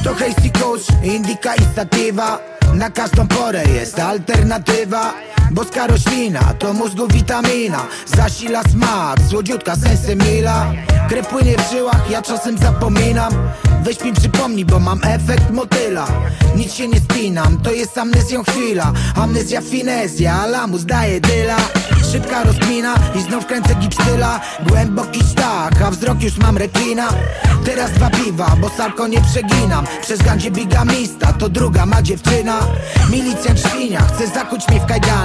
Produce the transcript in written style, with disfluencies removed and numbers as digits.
To Hasty Coach, Indica i Sativa. Na każdą porę jest alternatywa. Boska roślina to mózgu witamina. Zasila smak, słodziutka sensemila. Krew płynie w żyłach, ja czasem zapominam. Weź mi przypomnij, bo mam efekt motyla. Nic się nie spinam, to jest amnezją chwila. Amnezja, finezja, alamus daje dyla. Szybka rozkmina i znów kręcę gipstyla. Głęboki sztak, a wzrok już mam rekina. Teraz 2 piwa, bo salko nie przeginam. Przez gandzie bigamista, to druga ma dziewczyna. Milicjant świnia, chce zakuć mnie w kajdany.